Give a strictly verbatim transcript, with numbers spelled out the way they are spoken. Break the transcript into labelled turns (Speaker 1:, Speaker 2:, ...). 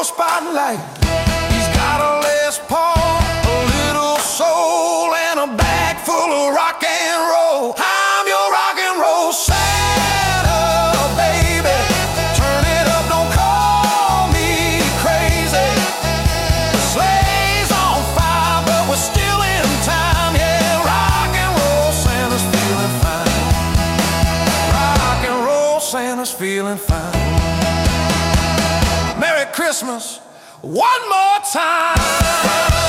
Speaker 1: spotlight. He's got a Les Paul, a little soul, and a bag full of rock and roll. I'm your rock and roll Santa, baby. Turn it up, don't call me crazy. The sleigh's on fire, but we're still in time. Yeah, rock and roll Santa's feeling fine. Rock and roll Santa's feeling fine. Merry Christmas one more time.